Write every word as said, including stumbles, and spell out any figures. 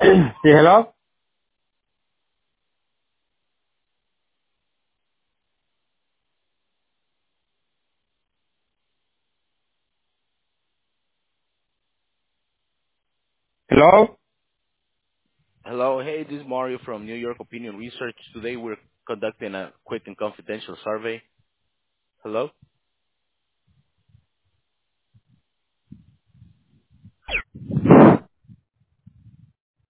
Sí, hello. Hello. Hello. Hey, this is Mario from New York Opinion Research. Today we're conducting a quick and confidential survey. Hello?